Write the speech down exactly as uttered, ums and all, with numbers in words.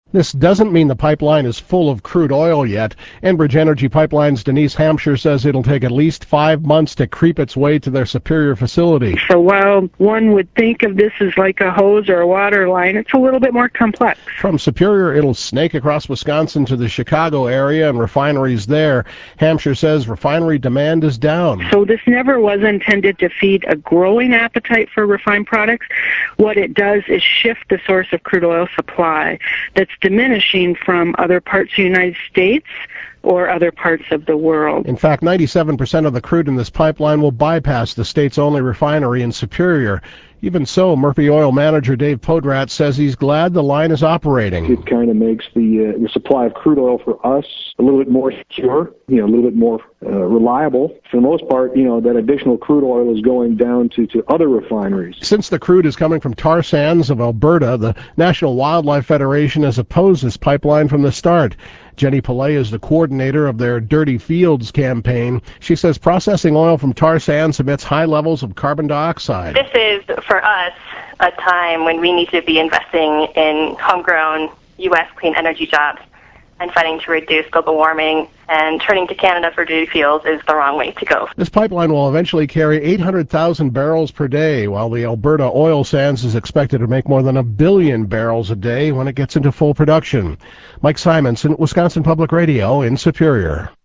This doesn't mean the pipeline is full of crude oil yet. Enbridge Energy Pipeline's Denise Hampshire says it'll take at least five months to creep its way to their Superior facility. So while one would think of this as like a hose or a water line, it's a little bit more complex. From Superior, it'll snake across Wisconsin to the Chicago area and refineries there. Hampshire says refinery demand is down. So this never was intended to feed a growing appetite for refined products. What it does is shift the source of crude oil supply that's diminishing from other parts of the United States or other parts of the world. In fact, ninety-seven percent of the crude in this pipeline will bypass the state's only refinery in Superior. Even so, Murphy Oil manager Dave Podrat says he's glad the line is operating. It kind of makes the, uh, the supply of crude oil for us a little bit more secure, you know, a little bit more uh, reliable. For the most part, you know, that additional crude oil is going down to, to other refineries. Since the crude is coming from tar sands of Alberta, the National Wildlife Federation has opposed this pipeline from the start. Jenny Pillay is the coordinator of their Dirty Fields campaign. She says processing oil from tar sands emits high levels of carbon dioxide. This is, for us, a time when we need to be investing in homegrown U S clean energy jobs and fighting to reduce global warming, and turning to Canada for Dirty Fields is the wrong way to go. This pipeline will eventually carry eight hundred thousand barrels per day, while the Alberta oil sands is expected to make more than a billion barrels a day when it gets into full production. Mike Simonson, Wisconsin Public Radio in Superior.